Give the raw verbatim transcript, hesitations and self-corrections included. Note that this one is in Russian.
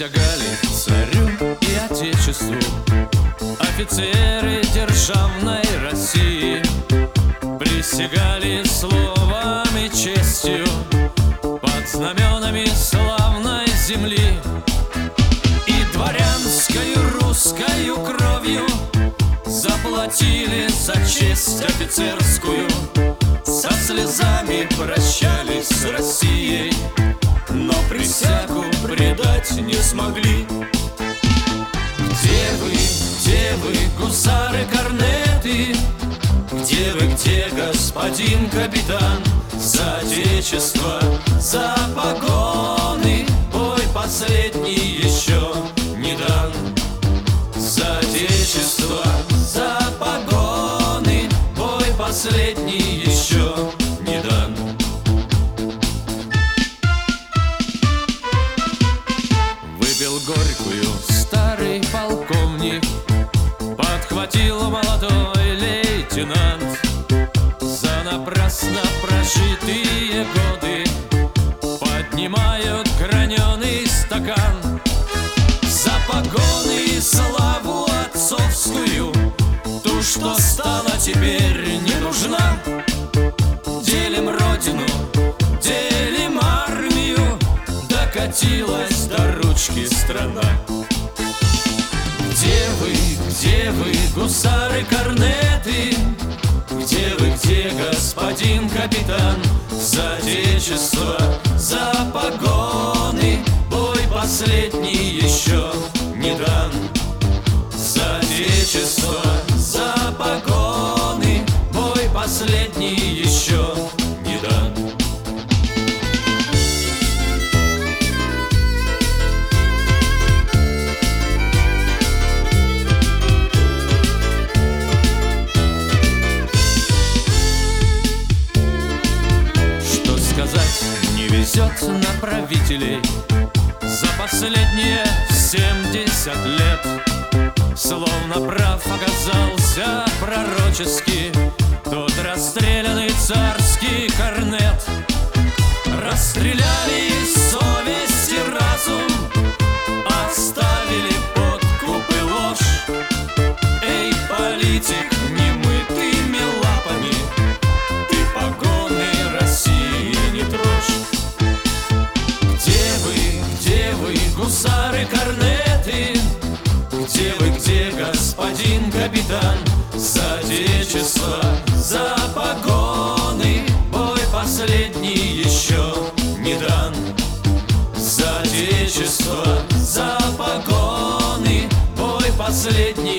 Присягали царю и отечеству офицеры державной России. Присягали словом и честью под знаменами славной земли. И дворянскою русскою кровью заплатили за честь офицерскую. Со слезами прощались с Россией, но присягу предать не смогли. Где вы, где вы, гусары-корнеты? Где вы, где, господин капитан? За отечество, за погоны бой последний еще не дан. За отечество, за погоны бой последний еще не дан. Выпил горькую старый полковник, подхватил молодой лейтенант. За напрасно прожитые годы поднимают граненый стакан. За погоны и славу отцовскую, ту, что стала теперь не нужна. Делим родину, делим армию, докатилась до ручки страна. Где вы, где вы, гусары-корнеты? Где вы, где, господин капитан? За отечество, за погоны бой последний еще не дан. За отечество, за погоны бой последний еще не дан. Что сказать, не везет на правителей за последние семьдесят лет. Словно прав оказался пророчески тот расстрелянный царский корнет. Расстреляли совесть и разум, оставили подкуп и ложь. Эй, политик, немытыми лапами ты погоны России не трожь. Где вы, где вы, гусары-корнеты? Где вы, где, господин капитан? За отечество, за погоны бой последний еще не дан. За отечество, за погоны бой последний